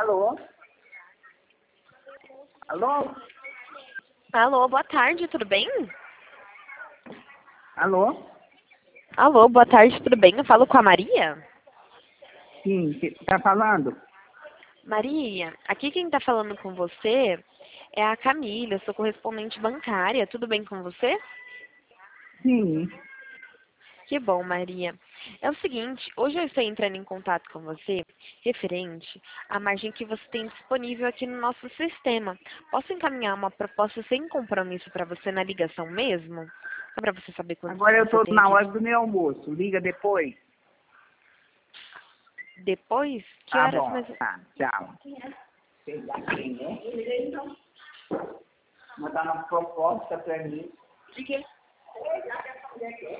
Alô? Alô? Alô, boa tarde, tudo bem? Alô? Alô, boa tarde, tudo bem? Eu falo com a Maria? Sim, tá falando? Maria, aqui quem tá falando com você é a Camila, eu sou correspondente bancária, tudo bem com você? Sim. Que bom, Maria. É o seguinte, hoje eu estou entrando em contato com você referente à margem que você tem disponível aqui no nosso sistema. Posso encaminhar uma proposta sem compromisso para você na ligação mesmo? Só para você saber quanto Agora eu você tô tem na aqui. hora do meu almoço. Liga depois. Depois, que Tá horas bom. mais... Tá, tchau. Mandar uma proposta pra mim.